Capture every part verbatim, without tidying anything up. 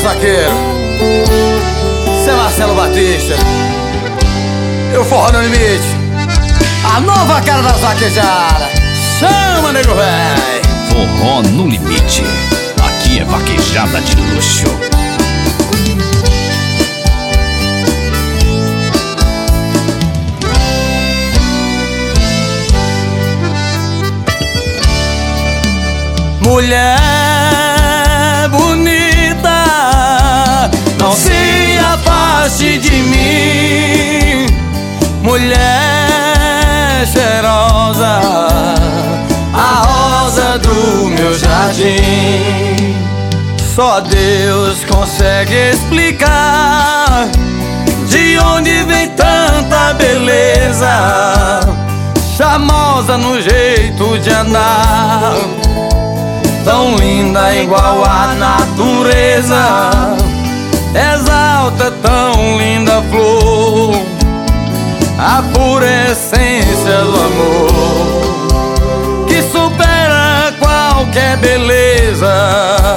vaqueiros. Isso é Marcelo Batista e o Forró No Limite, a nova cara das vaquejadas. Chama, nego véi. Forró No Limite, aqui é vaquejada de luxo. Mulher bonita, não se afaste de mim. Mulher cheirosa, a rosa do meu jardim. Só Deus consegue explicar de onde vem tanta beleza, charmosa no jeito de andar, tão linda igual a natureza, exalta tão linda flor, a pura essência do amor, que supera qualquer beleza.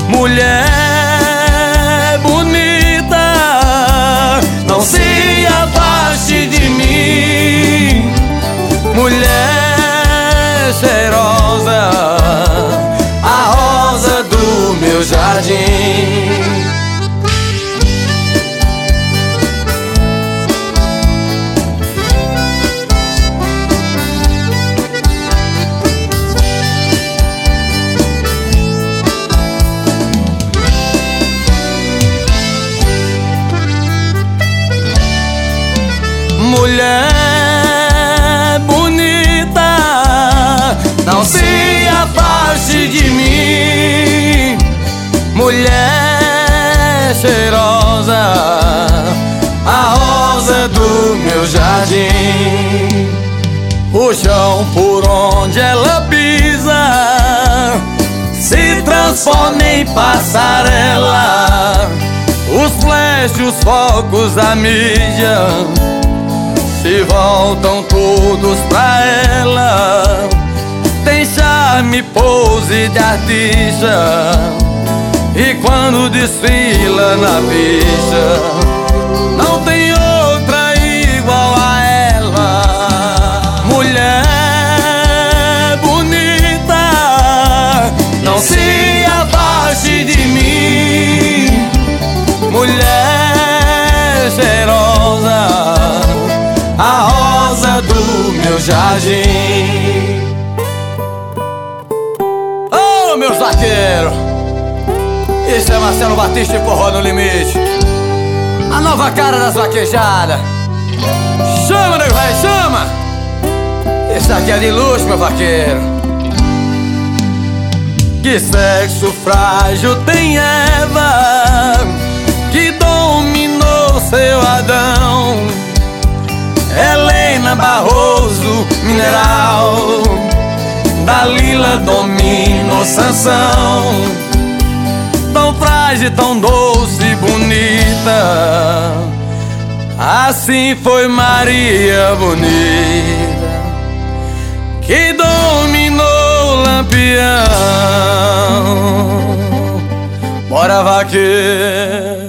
Mulher bonita, não se afaste de mim. Mulher cheirosa, a rosa do meu jardim. Mulher bonita, não se afaste de mim. Mulher cheirosa, a rosa do meu jardim. O chão por onde ela pisa se transforma em passarela. Os flashes, os focos da mídia se voltam todos pra ela. Tem charme, pose de artista, e quando desfila na pista, não tem outra igual a ela. Mulher bonita, não se afaste de mim. Mulher cheirosa, a rosa do meu jardim. Ô, oh, meus vaqueiros, isso é Marcelo Batista e Forró No Limite, a nova cara das vaquejadas. Chama, nego véi, chama. Isso aqui é de luxo, meu vaqueiro. Que sexo frágil tem Eva, que dominou seu Adão. Helena Barroso, mineral, Dalila dominou Sansão. Tão frágil, tão doce e bonita, assim foi Maria Bonita, que dominou Lampião. Bora, vaqueiro.